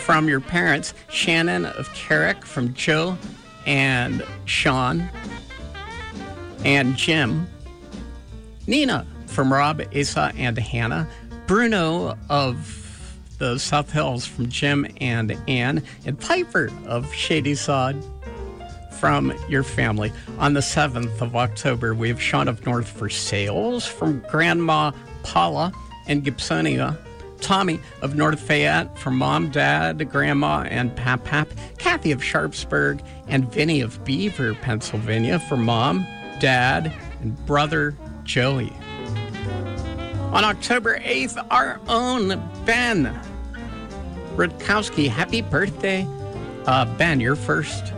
from your parents, Shannon of Carrick, from Joe and Sean and Jim, Nina from Rob, Asa, and Hannah, Bruno of the South Hills from Jim and Ann, and Piper of Shady Sod from your family. On the 7th of October, we have Sean of North Versailles from Grandma Paula and Gibsonia, Tommy of North Fayette from Mom, Dad, Grandma, and Pap, Kathy of Sharpsburg, and Vinny of Beaver, Pennsylvania for Mom, Dad, and brother Joey. On October 8th, our own Ben Rutkowski. Happy birthday. Ben, your first.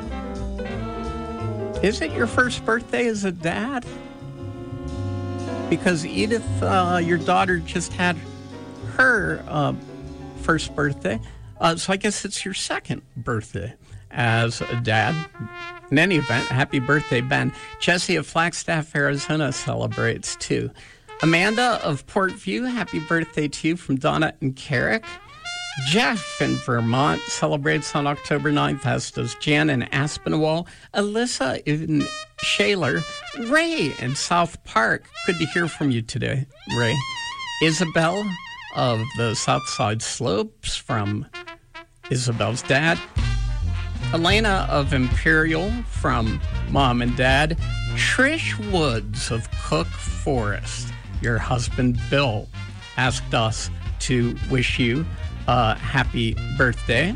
Is it your first birthday as a dad? Because Edith, your daughter, just had her first birthday. So I guess it's your second birthday as a dad. In any event, happy birthday, Ben. Jesse of Flagstaff, Arizona celebrates too. Amanda of Portview, happy birthday to you from Donna and Carrick. Jeff in Vermont celebrates on October 9th, as does Jan in Aspinwall. Alyssa in Shaler. Ray in South Park. Good to hear from you today, Ray. Isabel of the Southside Slopes from Isabel's dad. Elena of Imperial from Mom and Dad. Trish Woods of Cook Forest. Your husband, Bill, asked us to wish you a happy birthday.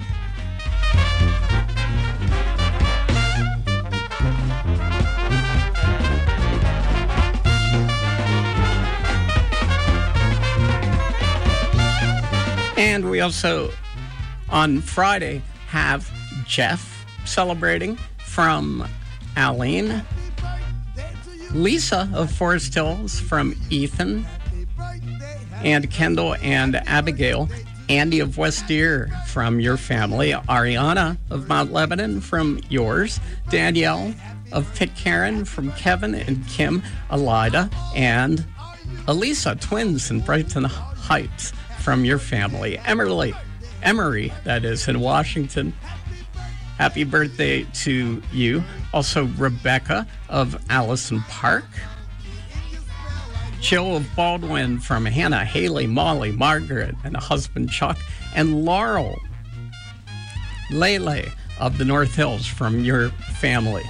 And we also, on Friday, have Jeff celebrating from Aline. Lisa of Forest Hills from Ethan, and Kendall and Abigail. Andy of West Deer from your family. Ariana of Mount Lebanon from yours. Danielle of Pitcairn from Kevin and Kim. Elida and Elisa, twins in Brighton Heights from your family. Emery, that is, in Washington. Happy birthday to you. Also, Rebecca of Allison Park. Jill of Baldwin from Hannah, Haley, Molly, Margaret, and husband Chuck. And Laurel, Lele of the North Hills from your family.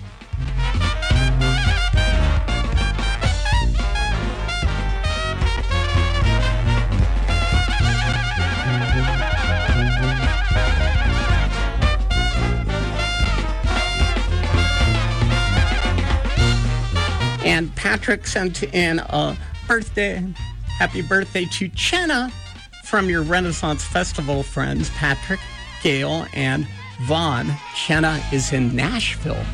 And Patrick sent in a happy birthday to Chenna from your Renaissance Festival friends, Patrick, Gail, and Vaughn. Chenna is in Nashville,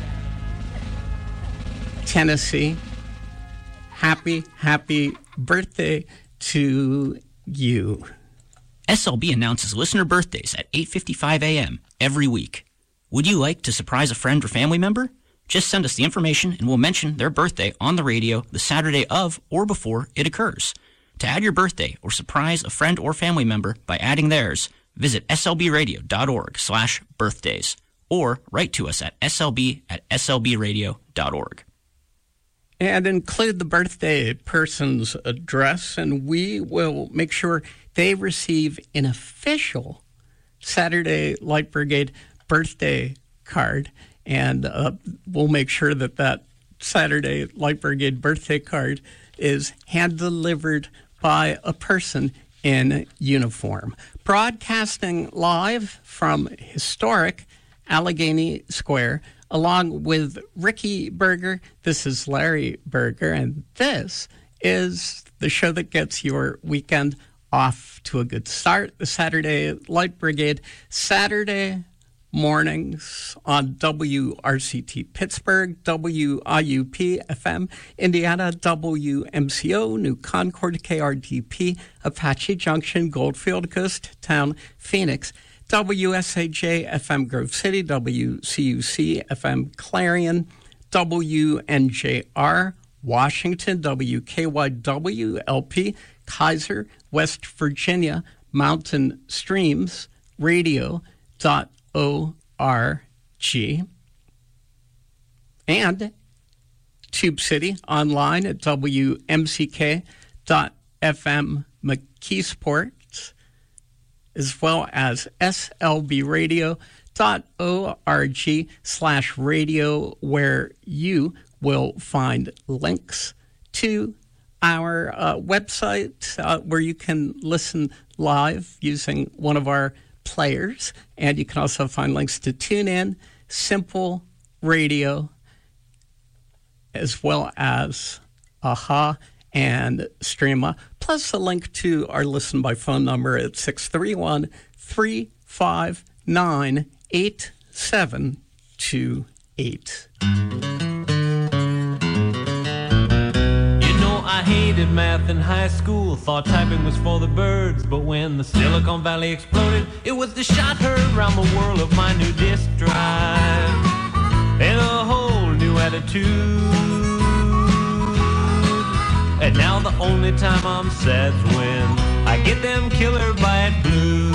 Tennessee. Happy birthday to you. SLB announces listener birthdays at 8:55 a.m. every week. Would you like to surprise a friend or family member? Just send us the information and we'll mention their birthday on the radio the Saturday of or before it occurs. To add your birthday or surprise a friend or family member by adding theirs, visit slbradio.org/birthdays or write to us at slb@slbradio.org. And include the birthday person's address, and we will make sure they receive an official Saturday Light Brigade birthday card. And we'll make sure that Saturday Light Brigade birthday card is hand-delivered by a person in uniform. Broadcasting live from historic Allegheny Square, along with Ricky Berger. This is Larry Berger, and this is the show that gets your weekend off to a good start. The Saturday Light Brigade, Saturday mornings on WRCT Pittsburgh, WIUP FM Indiana, WMCO New Concord, KRDP Apache Junction, Goldfield, Ghost Town, Phoenix, WSAJ FM Grove City, WCUC FM Clarion, WNJR Washington, WKYW LP Kaiser, West Virginia, Mountain Streams And Tube City online at WMCK.FM McKeesport, as well as slbradio.org/radio, where you will find links to our website where you can listen live using one of our players. And you can also find links to TuneIn, Simple Radio, as well as AHA and Streama, plus a link to our listen by phone number at 631-359-8728. I hated math in high school, thought typing was for the birds. But when the Silicon Valley exploded, it was the shot heard around the world of my new disk drive. And a whole new attitude. And now the only time I'm sad is when I get them Killer Bite blues.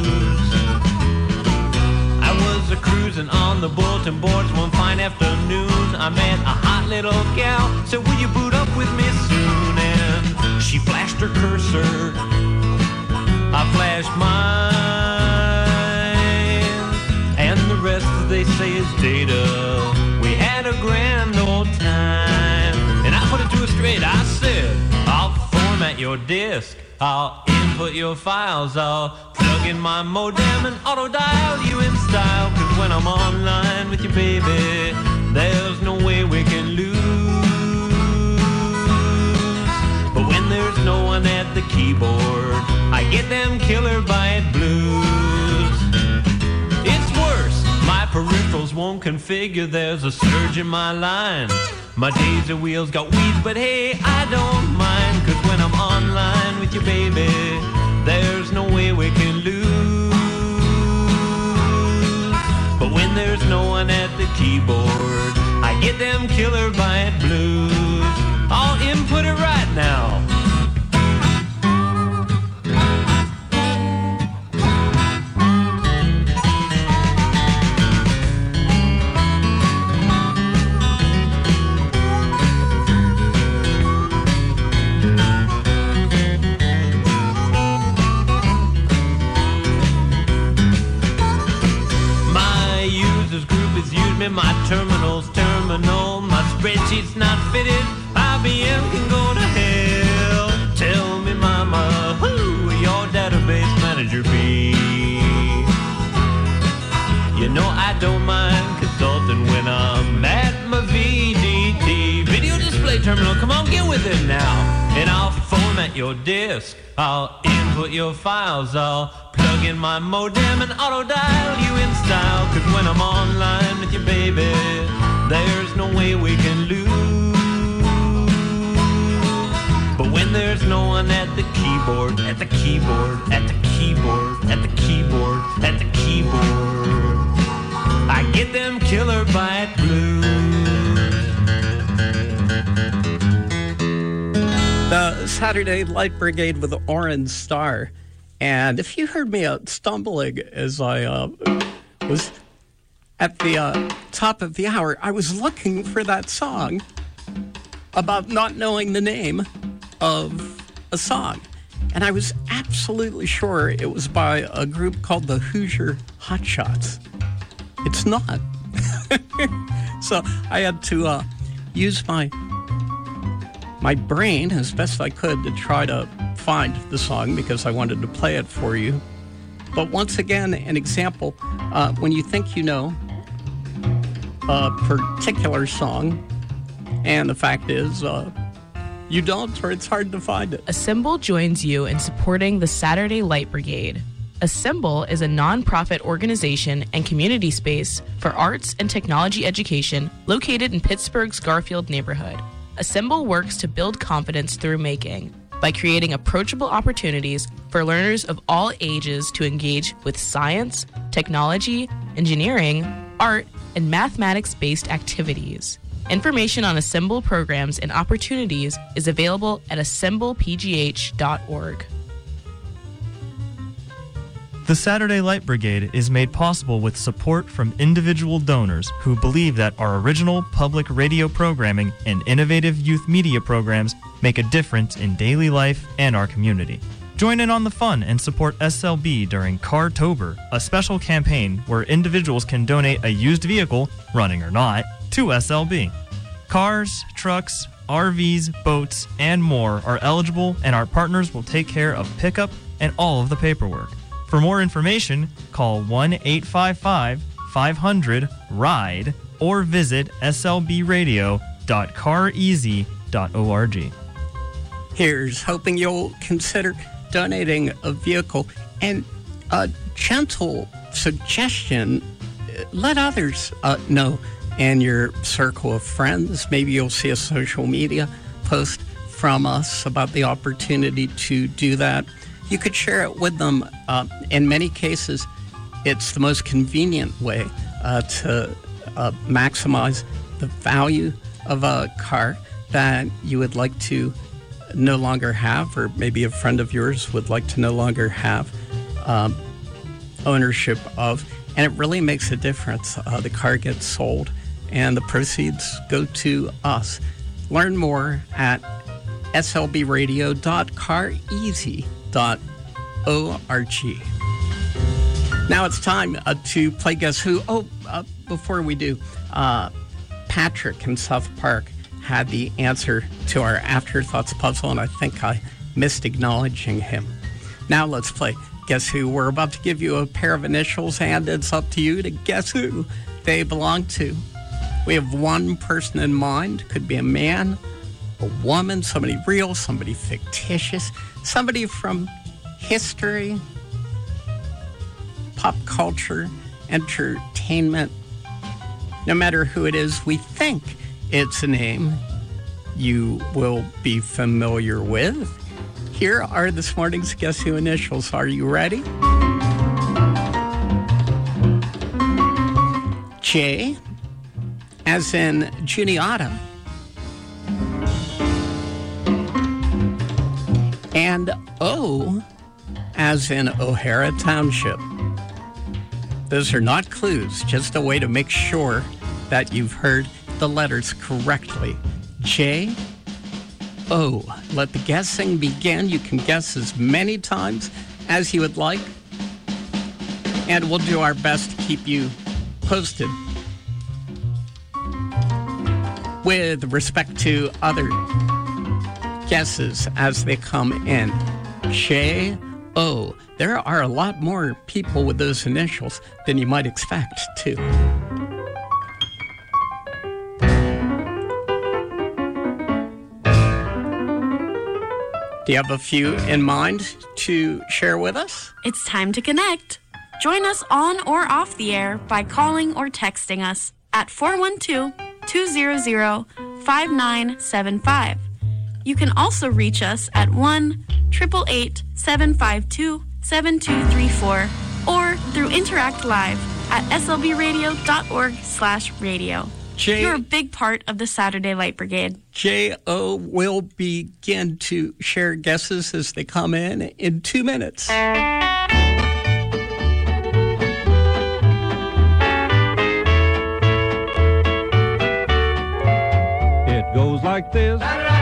I was a-cruising on the bulletin boards one fine afternoon. I met a hot little gal, said, will you boot up with me soon? And she flashed her cursor, I flashed mine, and the rest, as they say, is data. We had a grand old time, and I put it to her straight. I said, I'll format your disk, I'll input your files, I'll plug in my modem and auto-dial you in style. Cause when I'm online with you, baby, there's no way we can lose. But when there's no one at the keyboard, I get them Killer Bite blues. It's worse, my peripherals won't configure, there's a surge in my line. My daisy wheels got weeds, but hey, I don't mind. Cause when I'm online with you, baby, there's no way we can lose. But when there's no one at the keyboard, I get them Killer Bite blues. I'll input it right now. My terminal's terminal, my spreadsheet's not fitted, IBM can go to hell. Tell me, mama, who will your database manager be? You know I don't mind consulting when I'm at my VDT. Video display terminal, come on, get with it now. And I'll format your disk, I'll input your files, I'll plug in my modem and auto-dial you in style. Cause when I'm online with you, baby, there's no way we can lose. But when there's no one at the keyboard, at the keyboard, at the keyboard, at the keyboard, at the keyboard, I get them Killer Bite blues. The Saturday Light Brigade with the Orange Star. And if you heard me stumbling as I was at the top of the hour, I was looking for that song about not knowing the name of a song. And I was absolutely sure it was by a group called the Hoosier Hotshots. It's not. So I had to use my brain as best I could to try to find the song because I wanted to play it for you. But once again, an example, when you think you know a particular song, and the fact is you don't, or it's hard to find it. Assemble joins you in supporting the Saturday Light Brigade. Assemble is a non-profit organization and community space for arts and technology education located in Pittsburgh's Garfield neighborhood. Assemble works to build confidence through making by creating approachable opportunities for learners of all ages to engage with science, technology, engineering, art, and mathematics-based activities. Information on Assemble programs and opportunities is available at assemblepgh.org. The Saturday Light Brigade is made possible with support from individual donors who believe that our original public radio programming and innovative youth media programs make a difference in daily life and our community. Join in on the fun and support SLB during Cartober, a special campaign where individuals can donate a used vehicle, running or not, to SLB. Cars, trucks, RVs, boats, and more are eligible, and our partners will take care of pickup and all of the paperwork. For more information, call 1-855-500-RIDE or visit slbradio.careasy.org. Here's hoping you'll consider donating a vehicle. And a gentle suggestion, let others know in your circle of friends. Maybe you'll see a social media post from us about the opportunity to do that. You could share it with them. In many cases, it's the most convenient way to maximize the value of a car that you would like to no longer have, or maybe a friend of yours would like to no longer have ownership of. And it really makes a difference. The car gets sold and the proceeds go to us. Learn more at slbradio.careasy.org. Now it's time to play Guess Who. Before we do, Patrick in South Park had the answer to our Afterthoughts puzzle, and I think I missed acknowledging him. Now let's play Guess Who. We're about to give you a pair of initials, and it's up to you to guess who they belong to. We have one person in mind. Could be a man, a woman, somebody real, somebody fictitious, somebody from history, pop culture, entertainment. No matter who it is, we think it's a name you will be familiar with. Here are this morning's Guess Who initials. Are you ready? J, as in Juniata. And O, as in O'Hara Township. Those are not clues, just a way to make sure that you've heard the letters correctly. J, O. Let the guessing begin. You can guess as many times as you would like, and we'll do our best to keep you posted with respect to other guesses as they come in. J, O. There are a lot more people with those initials than you might expect, too. Do you have a few in mind to share with us? It's time to connect. Join us on or off the air by calling or texting us at 412-200-5975. You can also reach us at 1-888-752-7234 or through Interact Live at slbradio.org/radio. You're a big part of the Saturday Light Brigade. J.O. will begin to share guesses as they come in 2 minutes. It goes like this.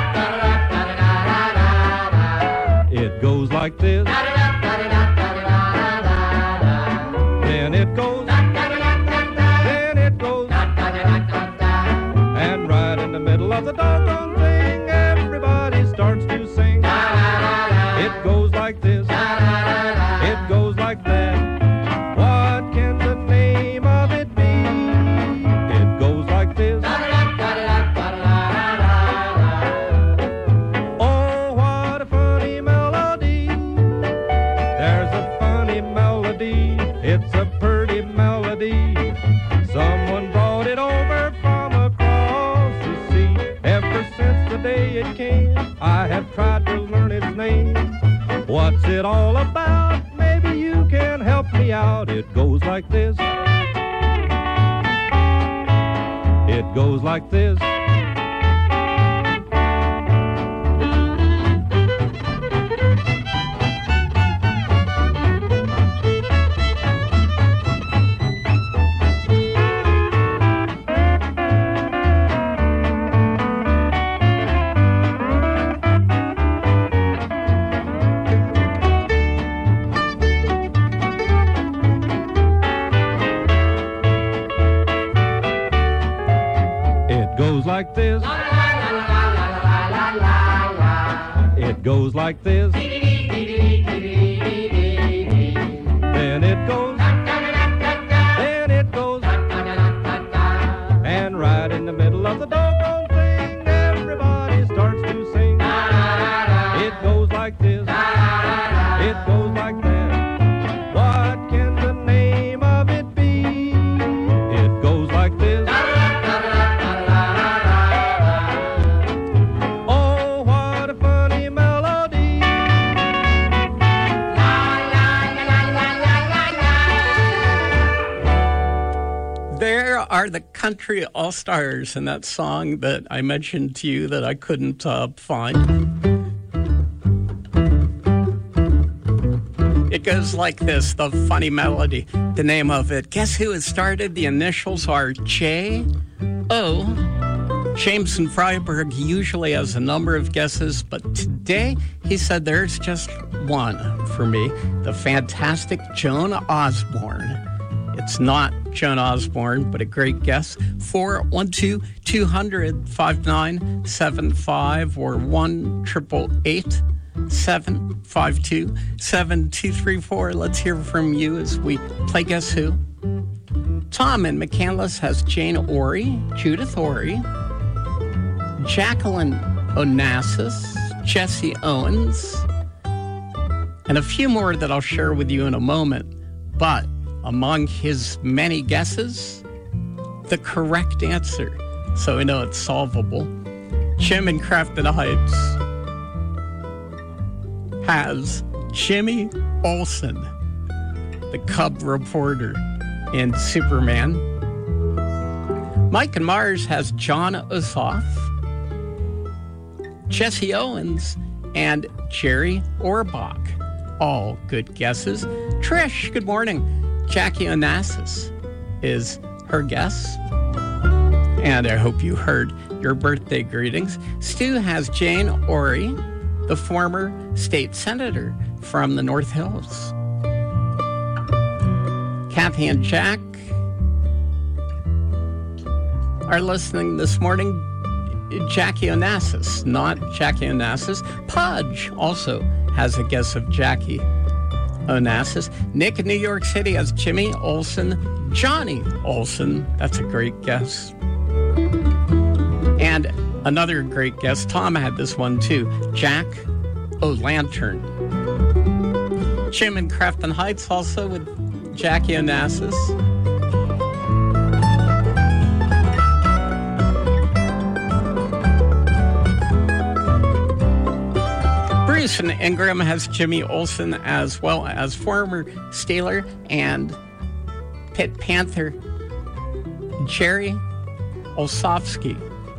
It goes like this. Then it goes. Then it goes. And right in the middle of the doggone thing, everybody starts to sing. It goes like this. It goes like that. What can the name of it be? It goes like this. Oh, what a funny melody. There's a funny melody. It's a pretty melody. Someone brought it over from across the sea. Ever since the day it came, I have tried to learn its name. What's it all about? Maybe you can help me out. It goes like this. It goes like this. like this. It goes like this. Then it goes. Then it goes. And right in the middle of the doggone thing, everybody starts to sing. It goes like this. It goes like that. What can the name of it be? It goes like this. Oh, what a funny melody. There are the country all-stars in that song that I mentioned to you that I couldn't find. It goes like this, the funny melody, the name of it. Guess who it started? The initials are J-O. Jameson Freiberg usually has a number of guesses, but today he said there's just one for me, the fantastic Joan Osborne. It's not Joan Osborne, but a great guess. 412-200-5975 or 1-888-752-7234. Let's hear from you as we play Guess Who. Tom in McCandless has Jane Orry, Judith Orry, Jacqueline Onassis, Jesse Owens, and a few more that I'll share with you in a moment. But among his many guesses, the correct answer, so we know it's solvable. Jim in Crafton Heights has Jimmy Olsen, the Cub reporter in Superman. Mike in Mars has John Ossoff, Jesse Owens, and Jerry Orbach. All good guesses. Trish, good morning. Jackie Onassis is her guess. And I hope you heard your birthday greetings. Stu has Jane Orry, the former state senator from the North Hills. Kathy and Jack are listening this morning. Jackie Onassis, not Jackie Onassis. Pudge also has a guess of Jackie Onassis. Nick in New York City has Jimmy Olsen, Johnny Olsen. That's a great guess. And another great guess, Tom had this one too, Jack O'Lantern. Jim in Crafton Heights also with Jackie Onassis. Bruce in Ingram has Jimmy Olsen, as well as former Steeler and Pitt Panther Jerry Olsofsky.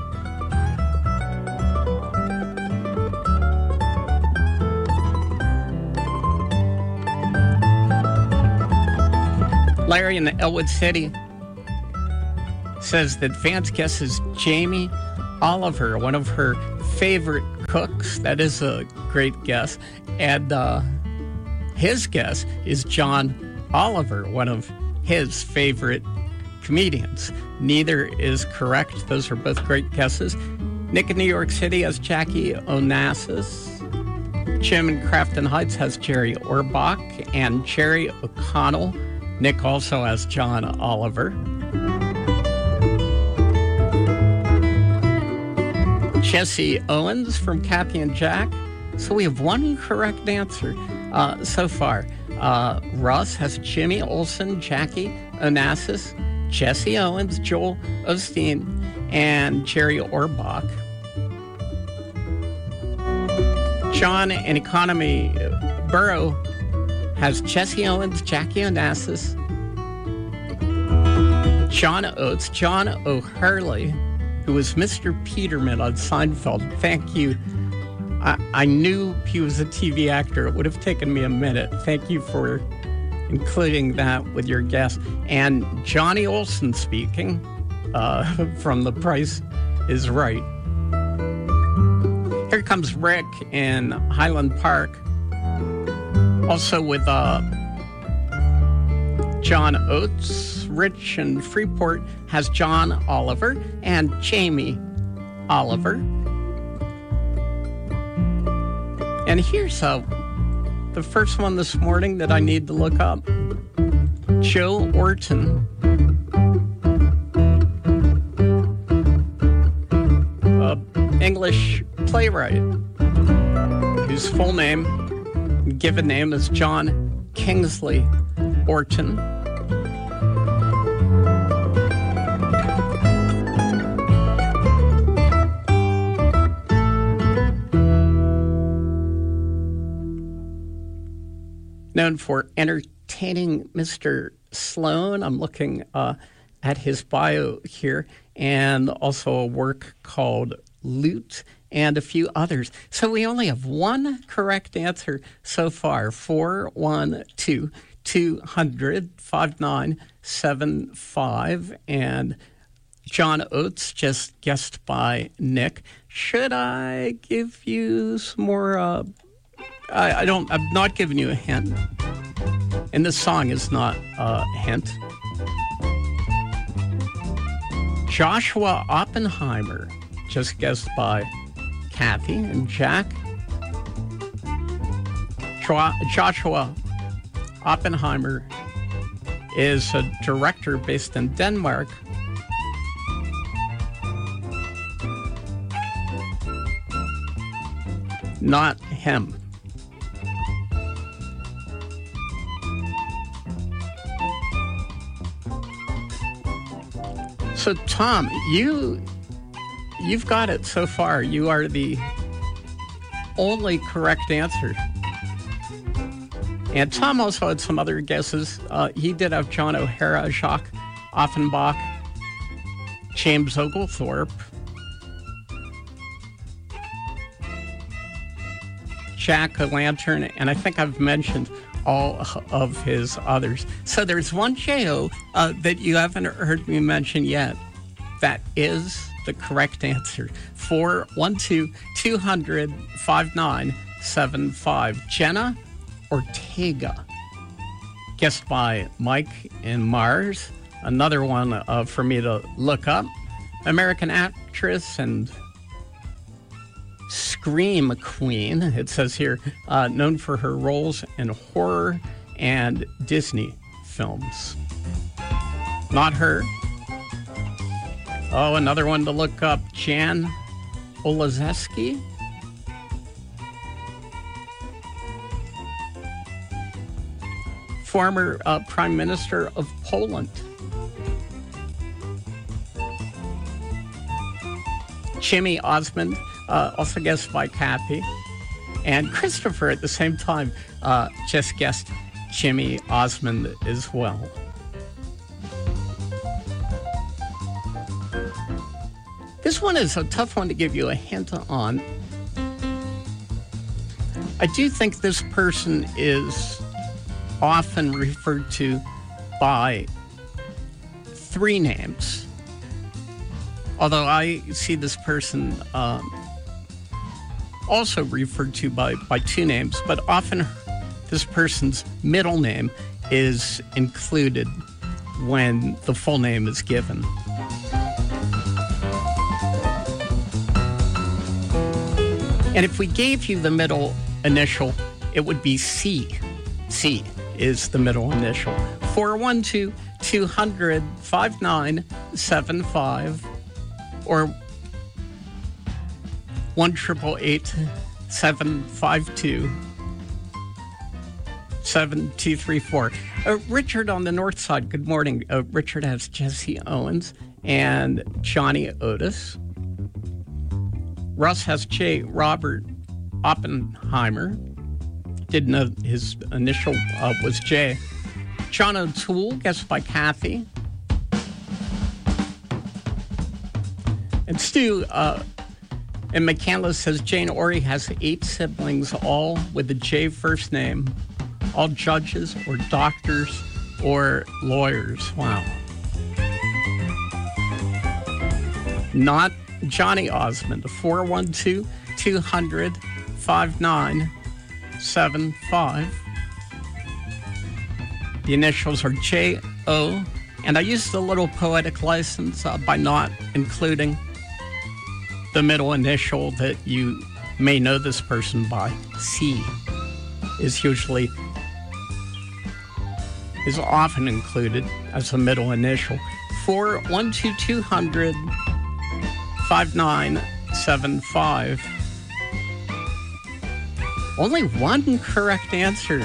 Larry in Elwood City says that Vance guesses Jamie Oliver, one of her favorite cooks. That is a great guess. And his guess is John Oliver, one of his favorite comedians. Neither is correct. Those are both great guesses. Nick in New York City has Jackie Onassis. Jim in Crafton Heights has Jerry Orbach and Jerry O'Connell. Nick also has John Oliver. Jesse Owens from Kathy and Jack. So we have one correct answer so far. Russ has Jimmy Olsen, Jackie Onassis, Jesse Owens, Joel Osteen, and Jerry Orbach. John in Economy Borough has Jesse Owens, Jackie Onassis, John Oates, John O'Hurley, who was Mr. Peterman on Seinfeld. Thank you. I knew he was a TV actor. It would have taken me a minute. Thank you for including that with your guess. And Johnny Olsen speaking from The Price is Right. Here comes Rick in Highland Park. Also with John Oates. Rich in Freeport has John Oliver. And Jamie Oliver. And here's the first one this morning that I need to look up. Joe Orton. English playwright whose full name, given name, is John Kingsley Orton. Known for entertaining Mr. Sloan. I'm looking at his bio here, and also a work called Loot and a few others. So we only have one correct answer so far. 412-200-5975. And John Oates, just guessed by Nick. Should I give you some more? I'm not giving you a hint. And this song is not a hint. Joshua Oppenheimer, just guessed by Kathy and Jack. Joshua Oppenheimer is a director based in Denmark. Not him. So, Tom, you've got it so far. You are the only correct answer. And Tom also had some other guesses. He did have John O'Hara, Jacques Offenbach, James Oglethorpe, Jack O'Lantern, and I think I've mentioned all of his others. So there's one J.O. That you haven't heard me mention yet. That is the correct answer. 412-200-5975. Jenna Ortega. Guessed by Mike in Mars. Another one for me to look up. American actress and Scream Queen, it says here, known for her roles in horror and Disney films. Not her. Oh, another one to look up, Jan Olazeski. Former Prime Minister of Poland. Jimmy Osmond, also guessed by Kathy. And Christopher at the same time just guessed Jimmy Osmond as well. This one is a tough one to give you a hint on. I do think this person is often referred to by three names. Although I see this person also referred to by two names, but often this person's middle name is included when the full name is given. And if we gave you the middle initial, it would be C. C is the middle initial. 412-200-5975 or 1-888-752-7234. Richard on the north side, good morning. Richard has Jesse Owens and Johnny Otis. Russ has J. Robert Oppenheimer. Didn't know his initial was J. John O'Toole, guessed by Kathy. And Stu in McCandless says Jane Orry has 8 siblings, all with a J first name, all judges or doctors or lawyers. Wow. Not Johnny Osmond. 412-200-5975. The initials are J.O. And I used a little poetic license by not including the middle initial that you may know this person by, C, is often included as a middle initial. 412-200 5975. Only one correct answer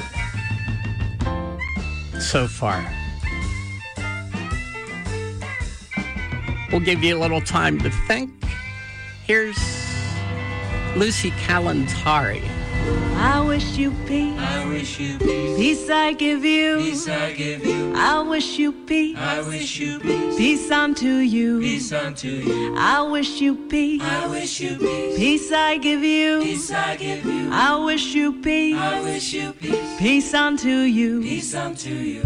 so far. We'll give you a little time to think. Here's Lucy Kalantari. I wish you peace. I wish you peace. Peace I give you. Peace I give you. I wish you peace. I wish you peace. Peace unto you. Peace unto you. I wish you peace. I wish you peace. Peace I give you. Peace I give you. I wish you peace. I wish you peace. Peace unto you. Peace unto you.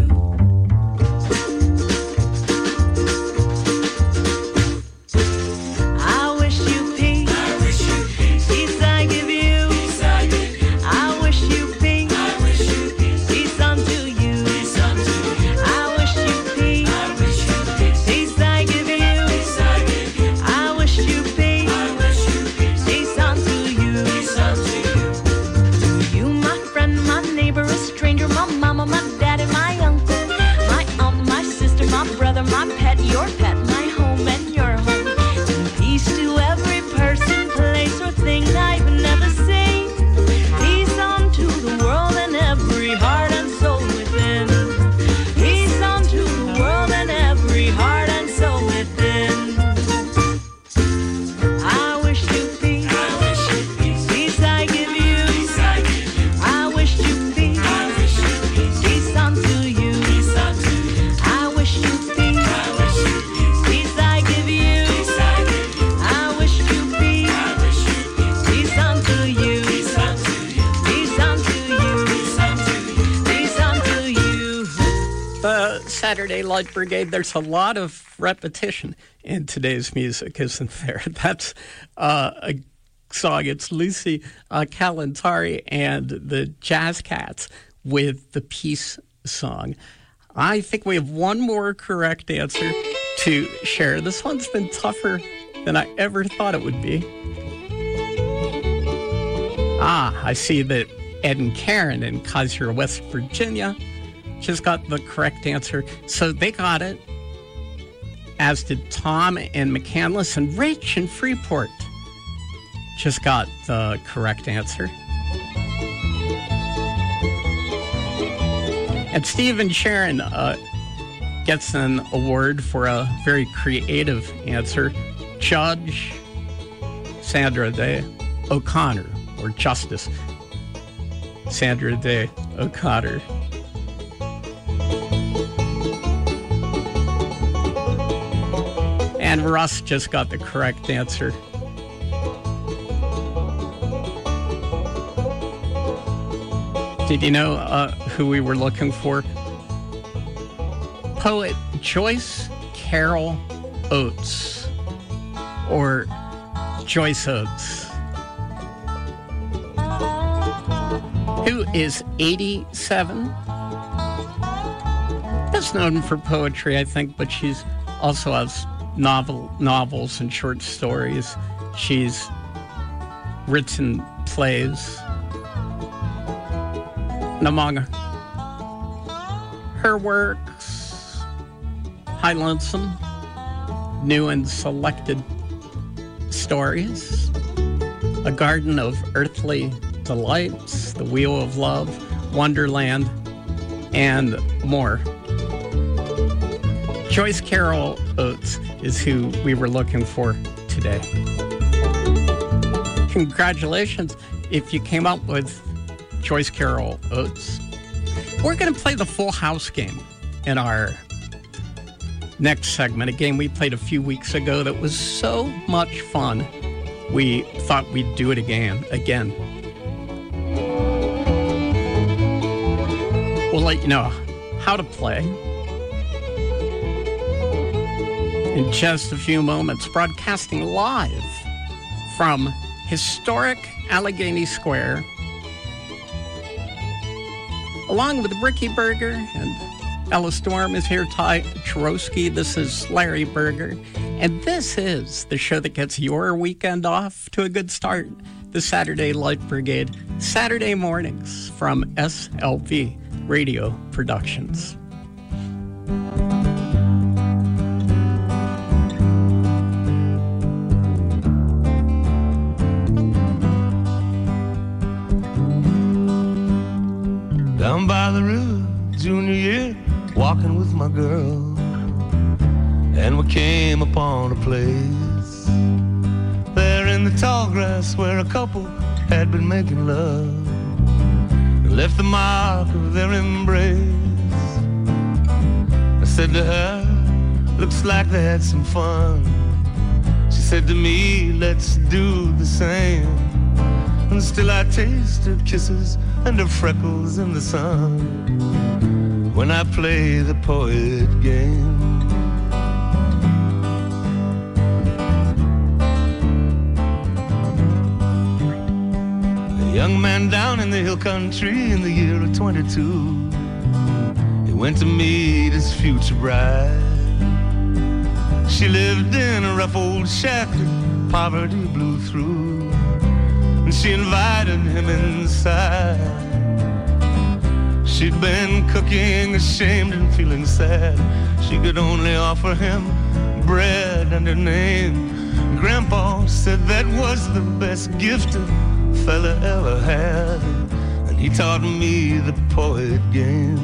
My pet, your pet, my home, and your home. And peace to every person, place, or thing I've never seen. Peace unto the world and every heart and soul within. Peace unto the world and every heart and soul within. I wish you peace. I wish you peace. Peace I give you. Peace I give you. I wish you peace. I wish you peace. Peace unto you. Peace unto you. I wish you peace. Saturday Light Brigade, there's a lot of repetition in today's music, isn't there? That's a song. It's Lucy Kalantari and the Jazz Cats with the Peace Song. I think we have one more correct answer to share. This one's been tougher than I ever thought it would be. I see that Ed and Karen in Kaiser, West Virginia just got the correct answer. So they got it, as did Tom and McCandless, and Rich in Freeport just got the correct answer. And Steve and Sharon gets an award for a very creative answer. Judge Sandra Day O'Connor, or Justice Sandra Day O'Connor. And Russ just got the correct answer. Did you know who we were looking for? Poet Joyce Carol Oates, or Joyce Oates, who is 87. Best known for poetry, I think, but she's also has novels and short stories. She's written plays. And among her works, High Lonesome, New and Selected Stories, A Garden of Earthly Delights, The Wheel of Love, Wonderland, and more. Joyce Carol Oates is who we were looking for today. Congratulations if you came up with Joyce Carol Oates. We're going to play the Full House game in our next segment, a game we played a few weeks ago that was so much fun, we thought we'd do it again. We'll let you know how to play in just a few moments, broadcasting live from historic Allegheny Square, along with Ricky Berger and Ella Storm is here, Ty Chorosky. This is Larry Berger. And this is the show that gets your weekend off to a good start. The Saturday Light Brigade, Saturday mornings from SLV Radio Productions. Down by the river, junior year, walking with my girl, and we came upon a place there in the tall grass where a couple had been making love and left the mark of their embrace. I said to her, looks like they had some fun. She said to me, let's do the same. And still I taste her kisses and her freckles in the sun when I play the poet game. A young man down in the hill country in the year of 22, he went to meet his future bride. She lived in a rough old shack that poverty blew through, and she invited him inside. She'd been cooking, ashamed and feeling sad. She could only offer him bread and her name. Grandpa said that was the best gift a fella ever had, and he taught me the poet game.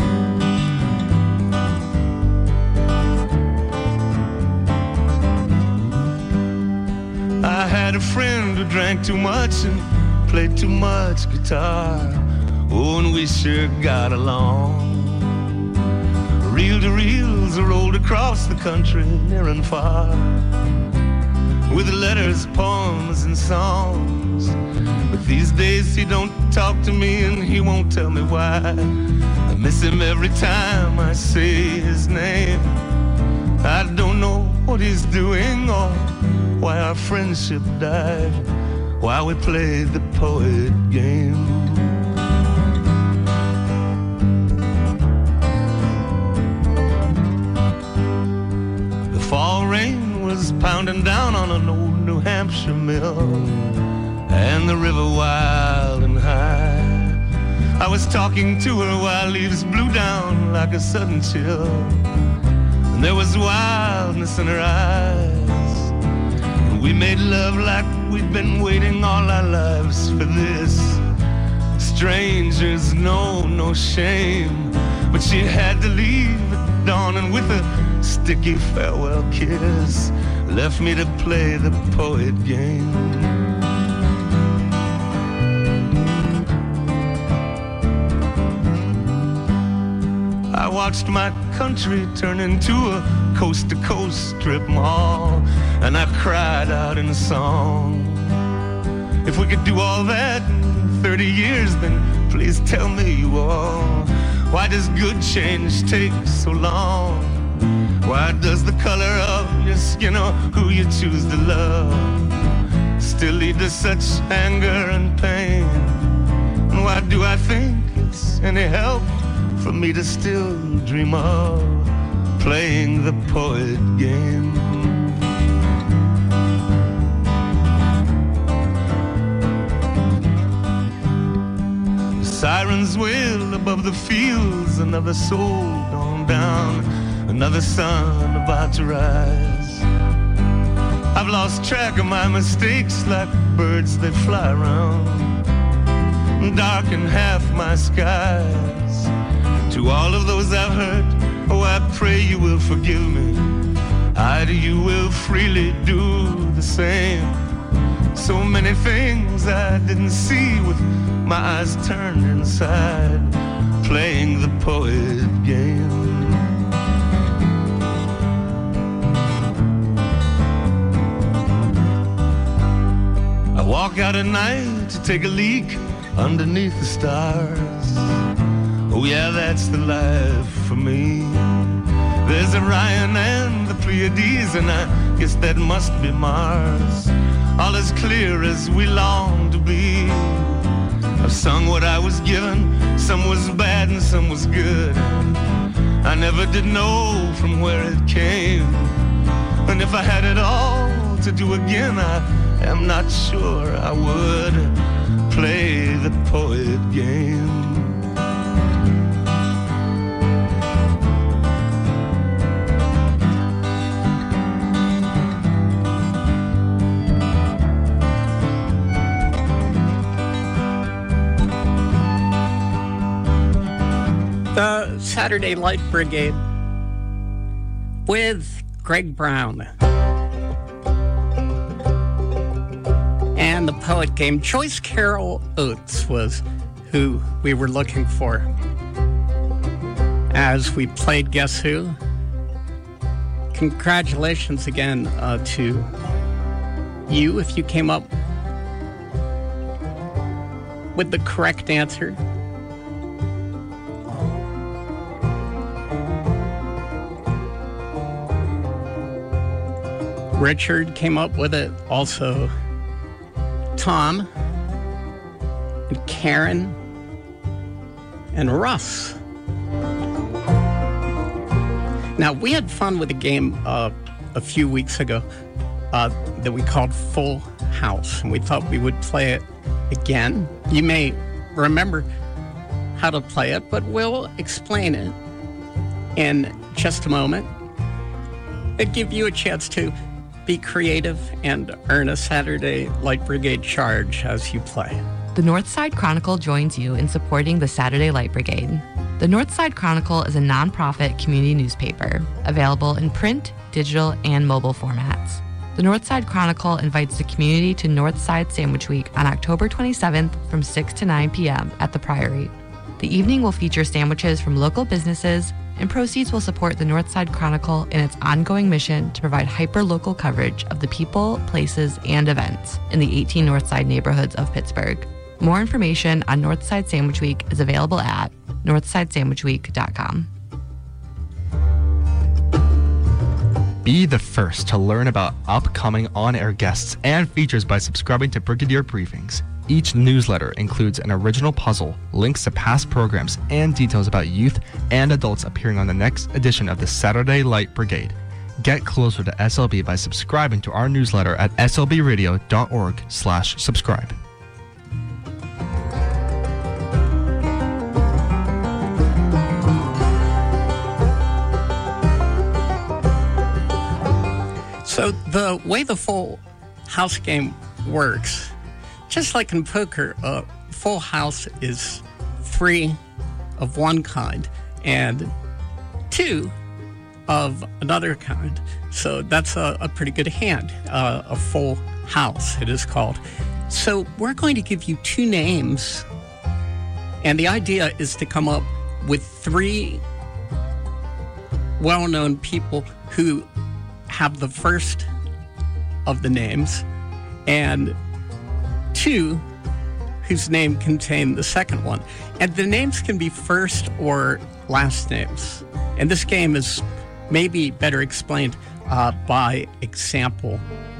I had a friend who drank too much and played too much guitar. Oh, and we sure got along. Reel-to-reels rolled across the country, near and far, with letters, poems, and songs. But these days he don't talk to me and he won't tell me why. I miss him every time I say his name. I don't know what he's doing or why our friendship died, while we played the poet game. The fall rain was pounding down on an old New Hampshire mill, and the river wild and high. I was talking to her while leaves blew down like a sudden chill, and there was wildness in her eyes. We made love like we'd been waiting all our lives for this. Strangers know no shame, but she had to leave at dawn, and with a sticky farewell kiss left me to play the poet game. I watched my country turn into a coast-to-coast strip mall, and I cried out in a song. If we could do all that in 30 years, then please tell me you all. Why does good change take so long? Why does the color of your skin or who you choose to love still lead to such anger and pain? And why do I think it's any help for me to still dream of playing the poet game? The sirens wail above the fields, another soul gone down, another sun about to rise. I've lost track of my mistakes like birds that fly around, darken half my skies. To all of those I've hurt, oh, I pray you will forgive me. I to you will freely do the same. So many things I didn't see with my eyes turned inside, playing the poet game. I walk out at night to take a leak underneath the stars. Oh yeah, that's the life for me. There's Orion and the Pleiades, and I guess that must be Mars. All as clear as we long to be. I've sung what I was given, some was bad and some was good. I never did know from where it came. And if I had it all to do again, I am not sure I would play the poet game. The Saturday Light Brigade with Greg Brown. And the poet game. Joyce Carol Oates was who we were looking for as we played Guess Who. Congratulations again to you if you came up with the correct answer. Richard came up with it. Also, Tom and Karen and Russ. Now, we had fun with a game a few weeks ago that we called Full House, and we thought we would play it again. You may remember how to play it, but we'll explain it in just a moment. It'd give you a chance to be creative and earn a Saturday Light Brigade charge as you play. The Northside Chronicle joins you in supporting the Saturday Light Brigade. The Northside Chronicle is a nonprofit community newspaper, available in print, digital, and mobile formats. The Northside Chronicle invites the community to Northside Sandwich Week on October 27th from 6 to 9 p.m. at the Priory. The evening will feature sandwiches from local businesses, and proceeds will support the Northside Chronicle in its ongoing mission to provide hyper-local coverage of the people, places, and events in the 18 Northside neighborhoods of Pittsburgh. More information on Northside Sandwich Week is available at northsidesandwichweek.com. Be the first to learn about upcoming on-air guests and features by subscribing to Brigadier Briefings. Each newsletter includes an original puzzle, links to past programs, and details about youth and adults appearing on the next edition of the Saturday Light Brigade. Get closer to SLB by subscribing to our newsletter at slbradio.org/subscribe. So the way the Full House game works, just like in poker, Full House is 3 of one kind and 2 of another kind. So that's a pretty good hand, a full house it is called. So we're going to give you 2 names, and the idea is to come up with 3 well-known people who have the first of the names and 2 whose name contain the second one. And the names can be first or last names. And this game is maybe better explained by example.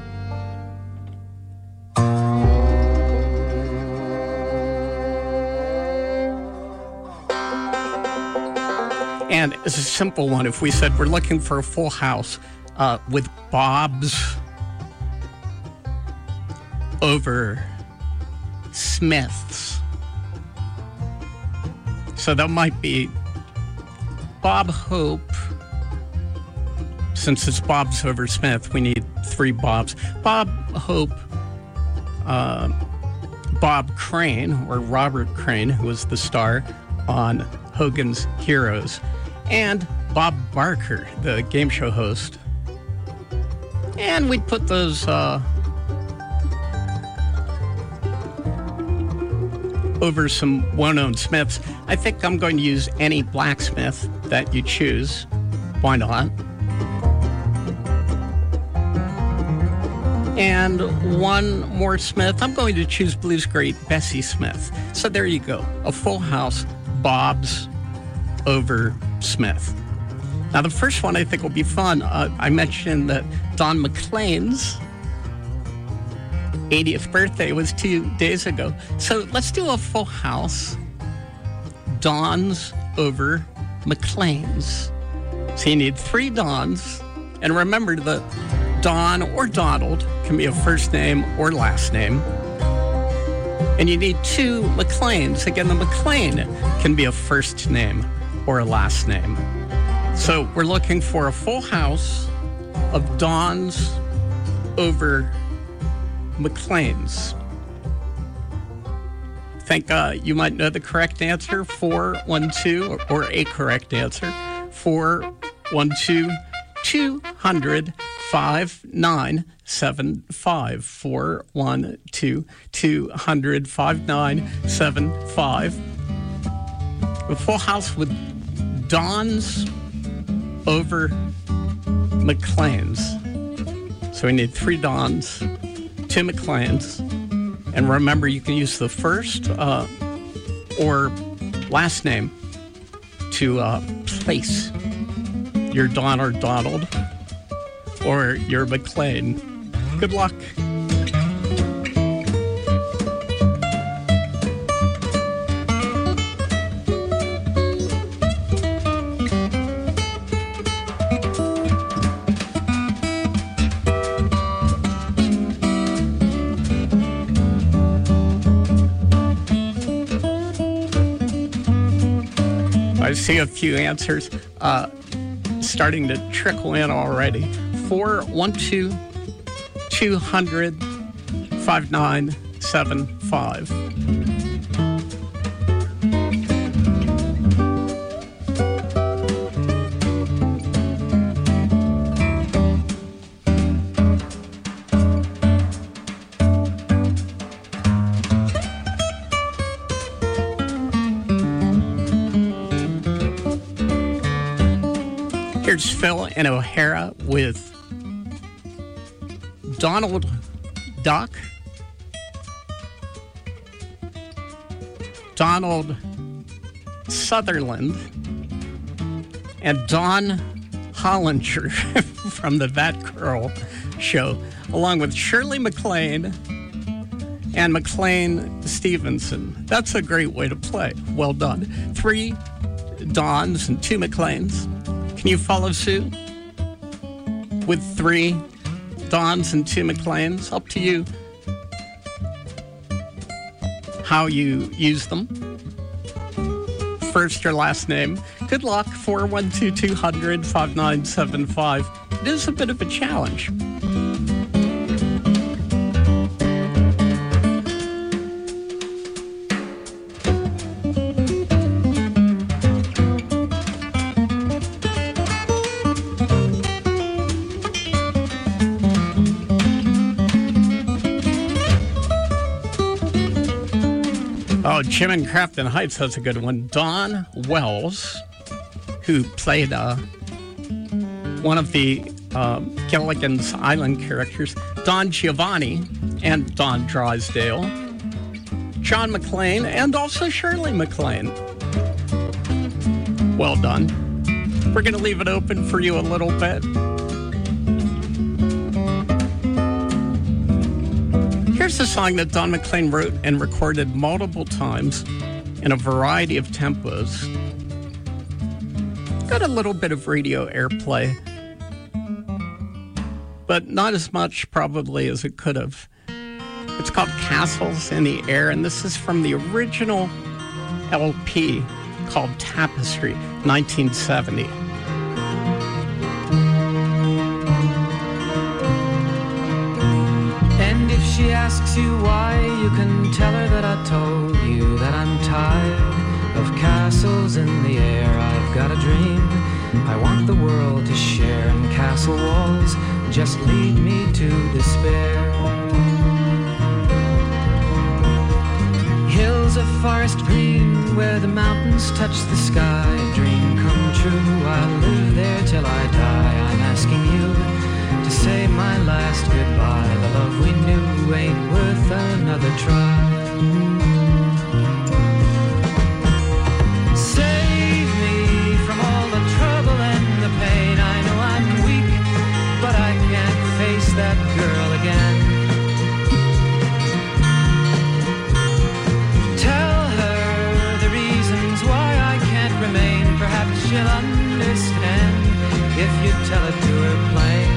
And it's a simple one. If we said we're looking for a full house with Bob's over Smith's. So that might be Bob Hope. Since it's Bob's over Smith, we need 3 Bobs. Bob Hope, Bob Crane, or Robert Crane, who was the star on Hogan's Heroes, and Bob Barker, the game show host. And we'd put those over some well-known Smiths. I think I'm going to use any blacksmith that you choose. Why not? And one more Smith. I'm going to choose blues great Bessie Smith. So there you go. A full house, Bob's over Smith. Now, the first one I think will be fun. I mentioned that Don McLean's 80th birthday was 2 days ago. So let's do a full house. Don's over McLean's. So you need 3 Dons. And remember, the Don or Donald can be a first name or last name. And you need 2 McLeans. Again, the McLean can be a first name or a last name. So we're looking for a full house of Dons over McLeans. Think you might know the correct answer, 412, or a correct answer, 412-200-5975, 412-200-5975. A full house with Dons over McLeans. So we need 3 Dons, 2 McLeans. And remember, you can use the first or last name to place your Don or Donald or your McLean. Good luck. I see a few answers starting to trickle in already. 412-200-5975. Here's Phil and O'Hara with Donald Duck, Donald Sutherland, and Don Hollinger from the That Girl show, along with Shirley MacLaine and McLean Stevenson. That's a great way to play. Well done. 3 Dons and 2 McLeans. Can you follow suit with 3 Dons and 2 McLeans? Up to you how you use them. First or last name. Good luck. 412-200-5975. It is a bit of a challenge. Oh, Jim in Crafton Heights, that's a good one. Don Wells, who played one of the Gilligan's Island characters, Don Giovanni and Don Drysdale, John McLean, and also Shirley MacLaine. Well done. We're going to leave it open for you a little bit. Here's a song that Don McLean wrote and recorded multiple times in a variety of tempos. Got a little bit of radio airplay, but not as much probably as it could have. It's called Castles in the Air, and this is from the original LP called Tapestry, 1970. She asks you why, you can tell her that I told you that I'm tired of castles in the air. I've got a dream I want the world to share, and castle walls just lead me to despair. Hills of forest green where the mountains touch the sky, dream come true, I'll live there till I die. I'm asking you to say my last goodbye. The love we knew ain't worth another try. Save me from all the trouble and the pain. I know I'm weak, but I can't face that girl again. Tell her the reasons why I can't remain. Perhaps she'll understand. if you tell it to her plain.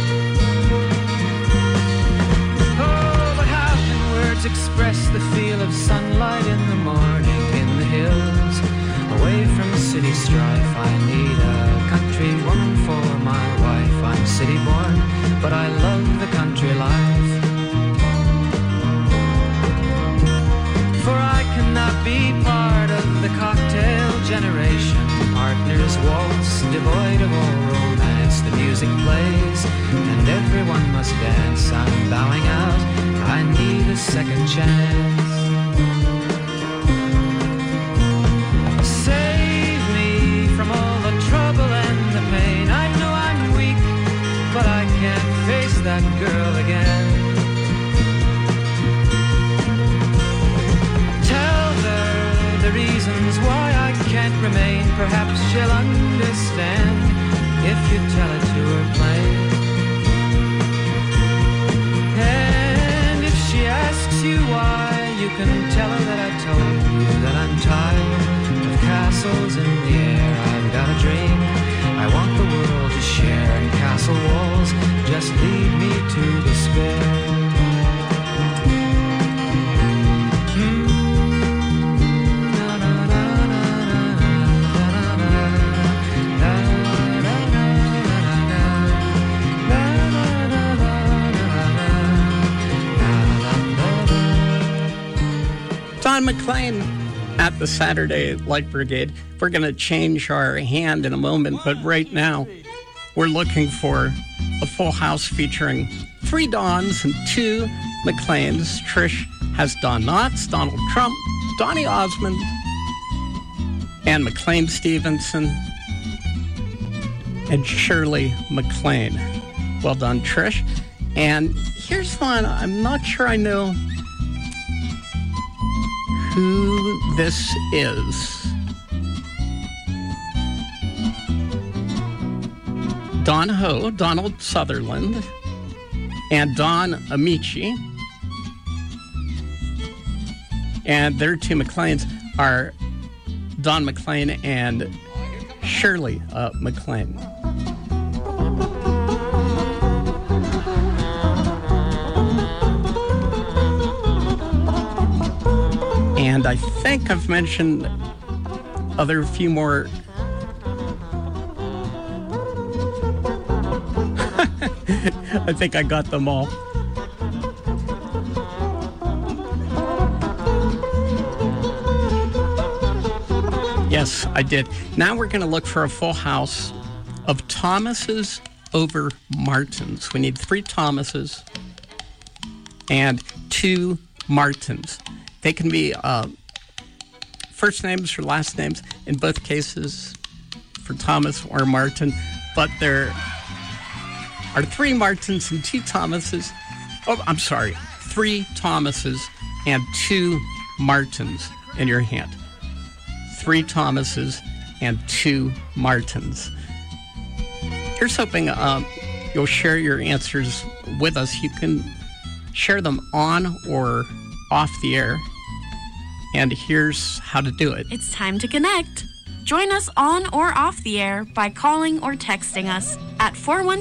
Oh, but how can words express the feel of sunlight in the morning in the hills? Away from city strife, I need a country woman for my wife. I'm city born, but I love the country life. For I cannot be part of the cocktail generation. Partners waltz, devoid of all romance. The music plays, and everyone must dance. I'm bowing out, I need a second chance. Save me from all the trouble and the pain. I know I'm weak, but I can't face that girl again. Tell her the reasons why I can't remain. Perhaps she'll understand if you tell it to her plain. And if she asks you why, you can tell her that I told you that I'm tired of castles in the air. I've got a dream I want the world to share, and castle walls just lead me to despair. Don McLean at the Saturday Light Brigade. We're going to change our hand in a moment, but right now we're looking for a full house featuring 3 Dons and 2 McLeans. Trish has Don Knotts, Donald Trump, Donny Osmond, and McLean Stevenson, and Shirley MacLaine. Well done, Trish. And here's one I'm not sure I know who this is. Don Ho, Donald Sutherland, and Don Amici. And their 2 McLeans are Don McLean and Shirley MacLaine. And I think I've mentioned other few more. I think I got them all. Yes, I did. Now we're going to look for a full house of Thomases over Martins. We need 3 Thomases and 2 Martins. They can be first names or last names in both cases for Thomas or Martin, but there are 3 Martins and 2 Thomases. Oh, I'm sorry, 3 Thomases and 2 Martins in your hand. 3 Thomases and 2 Martins. Here's hoping you'll share your answers with us. You can share them on or off the air. And here's how to do it. It's time to connect. Join us on or off the air by calling or texting us at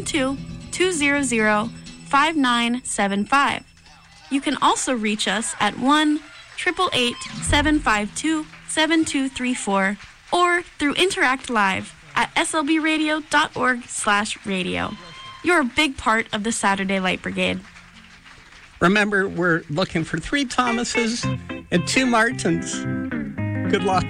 412-200-5975. You can also reach us at 1-888-752-7234 or through Interact Live at slbradio.org/radio. You're a big part of the Saturday Light Brigade. Remember, we're looking for 3 Thomases and 2 Martins. Good luck.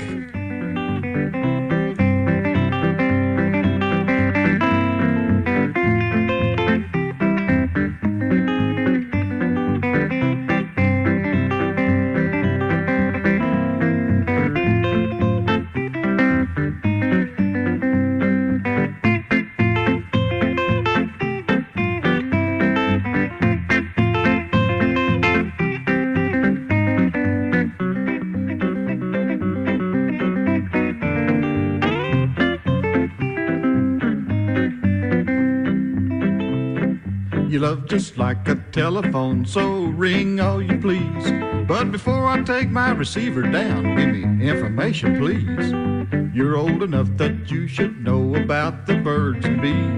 Love just like a telephone, so ring all you please. But before I take my receiver down, give me information, please. You're old enough that you should know about the birds and bees.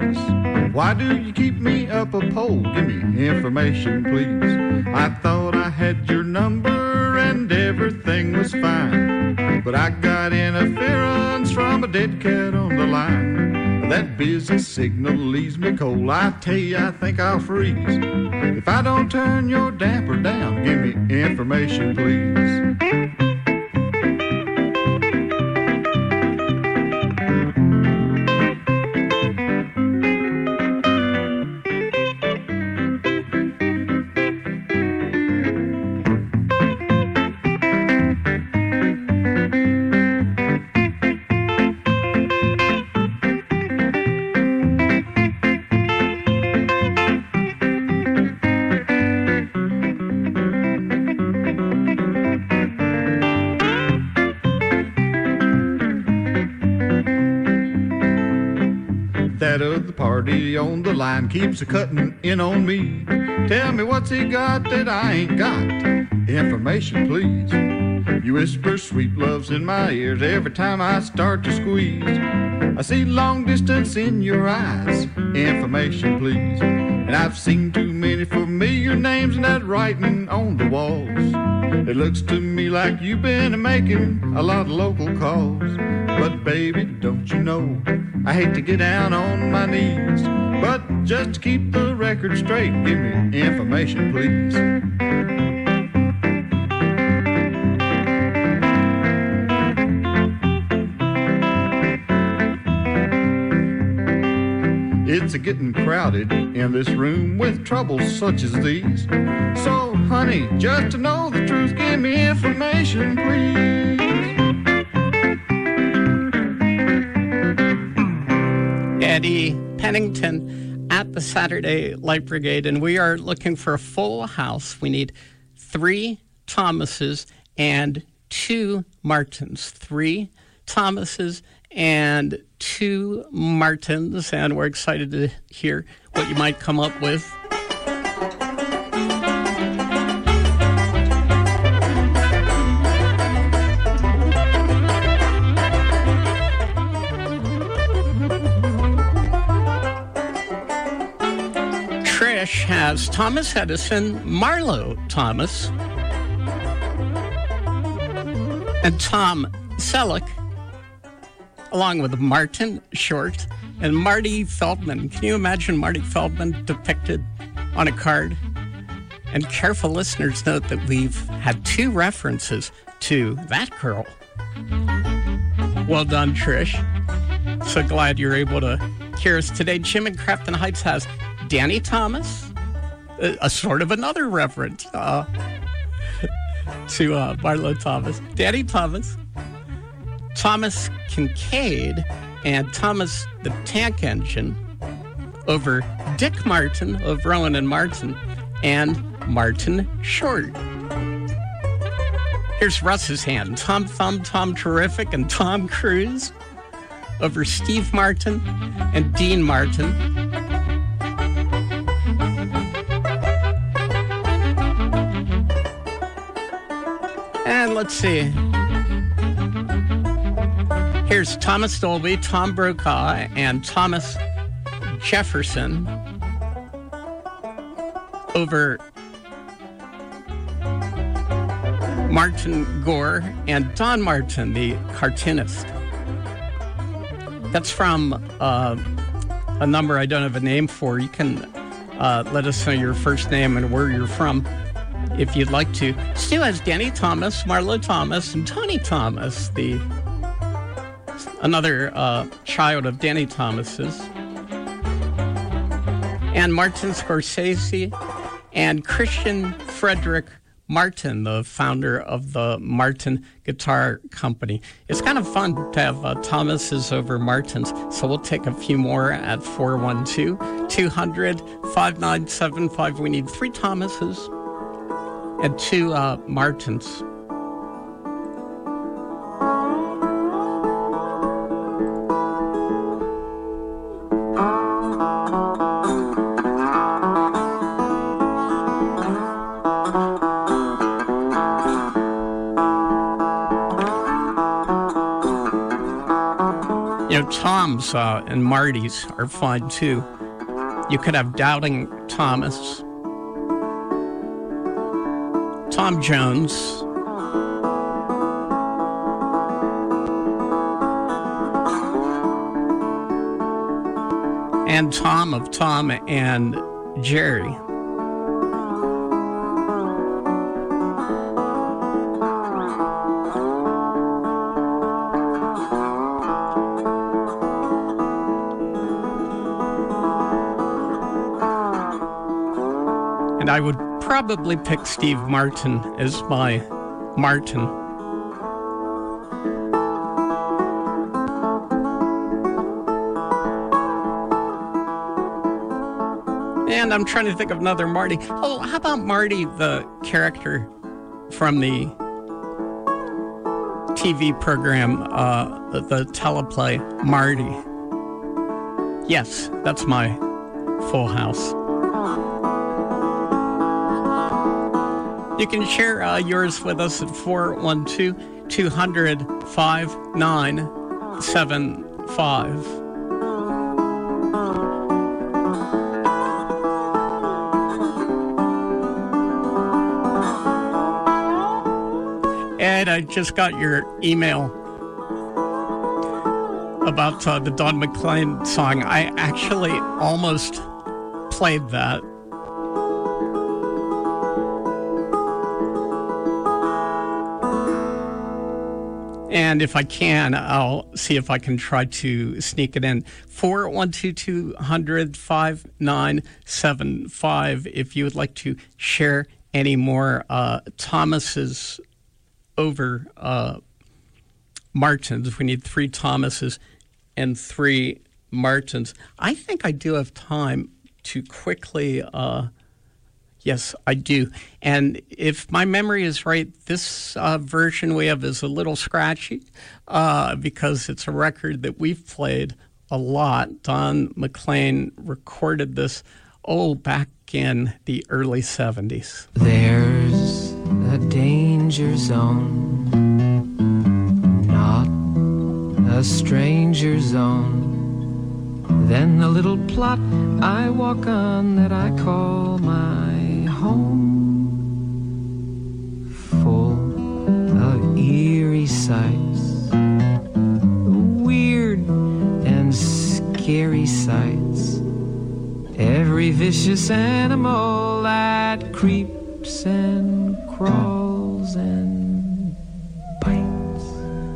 Why do you keep me up a pole? Give me information, please. I thought I had your number and everything was fine, but I got interference from a dead cat on the line. That busy signal leaves me cold. I tell you, I think I'll freeze if I don't turn your damper down. Give me information, please. On the line keeps a cutting in on me. Tell me what's he got that I ain't got? Information, please. You whisper sweet loves in my ears every time I start to squeeze. I see long distance in your eyes. Information, please. And I've seen too many familiar names and that writing on the walls. It looks to me like you've been making a lot of local calls. But baby, don't you know, I hate to get down on my knees, but just to keep the record straight, give me information, please. It's a-getting crowded in this room with troubles such as these. So, honey, just to know the truth, give me information, please. Eddie Pennington at the Saturday Light Brigade, and we are looking for a full house. We need 3 Thomases and 2 Martins. 3 Thomases and 2 Martins, and we're excited to hear what you might come up with. Has Thomas Edison, Marlo Thomas, and Tom Selleck, along with Martin Short and Marty Feldman. Can you imagine Marty Feldman depicted on a card? And careful listeners note that we've had 2 references to that girl. Well done, Trish. So glad you're able to hear us today. Jim in Crafton Heights has Danny Thomas, a sort of another reference to Marlo Thomas. Danny Thomas, Thomas Kincaid, and Thomas the Tank Engine over Dick Martin of Rowan and Martin and Martin Short. Here's Russ's hand. Tom Thumb, Tom Terrific, and Tom Cruise over Steve Martin and Dean Martin. And let's see. Here's Thomas Dolby, Tom Brokaw, and Thomas Jefferson over Martin Gore and Don Martin, the cartoonist. That's from a number I don't have a name for. You can let us know your first name and where you're from if you'd like to. Stu has Danny Thomas, Marlo Thomas, and Tony Thomas, another child of Danny Thomas's, and Martin Scorsese, and Christian Frederick Martin, the founder of the Martin Guitar Company. It's kind of fun to have Thomases over Martins, so we'll take a few more at 412-200-5975. We need 3 Thomases and 2 Martins. You know, Tom's and Marty's are fine too. You could have Doubting Thomas, Tom Jones, and Tom of Tom and Jerry. And I would probably pick Steve Martin as my Martin. And I'm trying to think of another Marty. Oh, how about Marty, the character from the TV program, the teleplay, Marty? Yes, that's my Full House. You can share yours with us at 412-200-5975. Ed, I just got your email about the Don McLean song. I actually almost played that. And if I can, I'll see if I can try to sneak it in. 412-200-5975 if you would like to share any more Thomases over Martins. We need 3 Thomases and 3 Martins. I think I do have time to quickly... Yes, I do. And if my memory is right, this version we have is a little scratchy because it's a record that we've played a lot. Don McLean recorded this, back in the early 70s. There's a danger zone, not a stranger zone. Then the little plot I walk on that I call my home, full of eerie sights, weird and scary sights, every vicious animal that creeps and crawls and bites.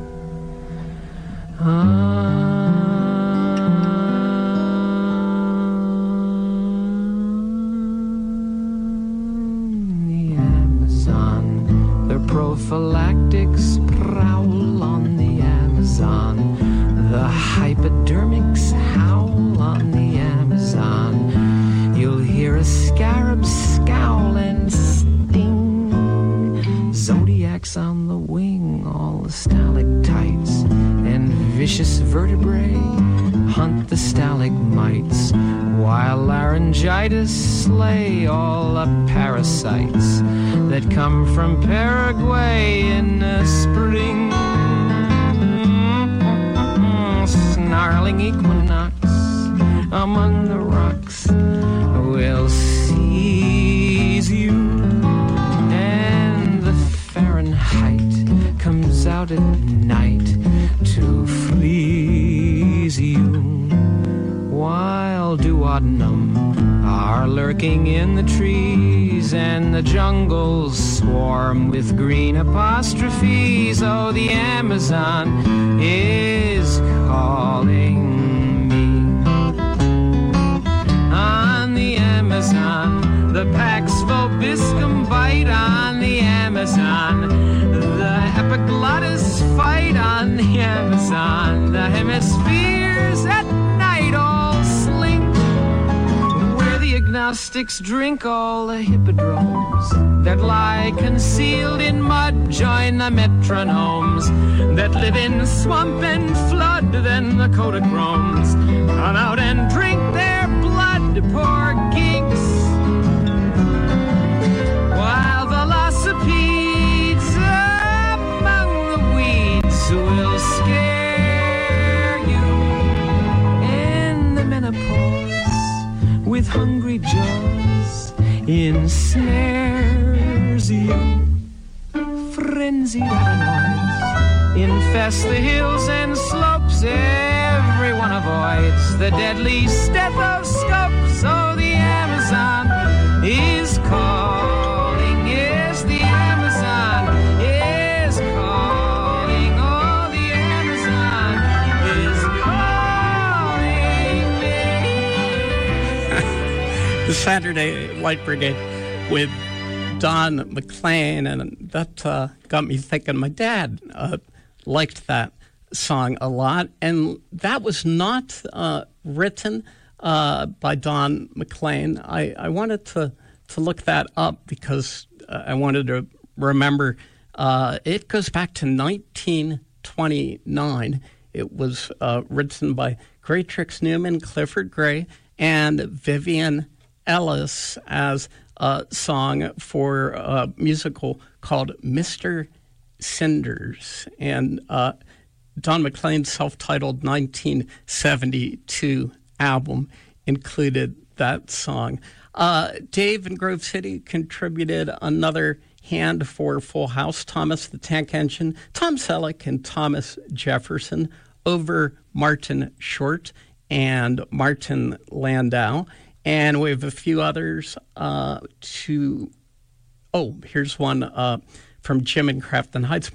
Prophylactics prowl on the Amazon. The hypodermics howl on the Amazon. You'll hear a scarab scowl and sting. Zodiacs on the wing, all the stalactites and vicious vertebrae hunt the stalagmites, while laryngitis slay all the parasites that come from Paraguay in the spring. Snarling equinox among the rocks will seize you, and the Fahrenheit comes out at night to freeze you, while duodenum are lurking in the trees, and the jungles swarm with green apostrophes. Oh, the Amazon is calling me. On the Amazon, the Pax Vobiscum bite. On the Amazon, the epiglottis fight. On the Amazon, the hemispheres at night all slink, where the agnostics drink. All the hippodromes that lie concealed in mud join the metronomes that live in swamp and flood. Then the Kodachromes come out and drink their blood, poor geeks, while the velocipedes among the weeds will scare you. In the menopause, with hungry jaws ensnares you. Frenzied animals infest the hills and slopes. Everyone avoids the deadly stethoscope. So the Amazon is calling. Yes, the Amazon is calling. Oh, the Amazon is calling me. The Saturday Light Brigade with Don McLean, and that got me thinking. My dad liked that song a lot, and that was not written by Don McLean. I wanted to look that up because I wanted to remember. It goes back to 1929. It was written by Greatrix Newman, Clifford Gray, and Vivian Ellis as a song for a musical called Mr. Cinders. And Don McLean's self-titled 1972 album included that song. Dave in Grove City contributed another hand for Full House. Thomas the Tank Engine, Tom Selleck, and Thomas Jefferson over Martin Short and Martin Landau. And we have a few others here's one from Jim and Crafton Heights.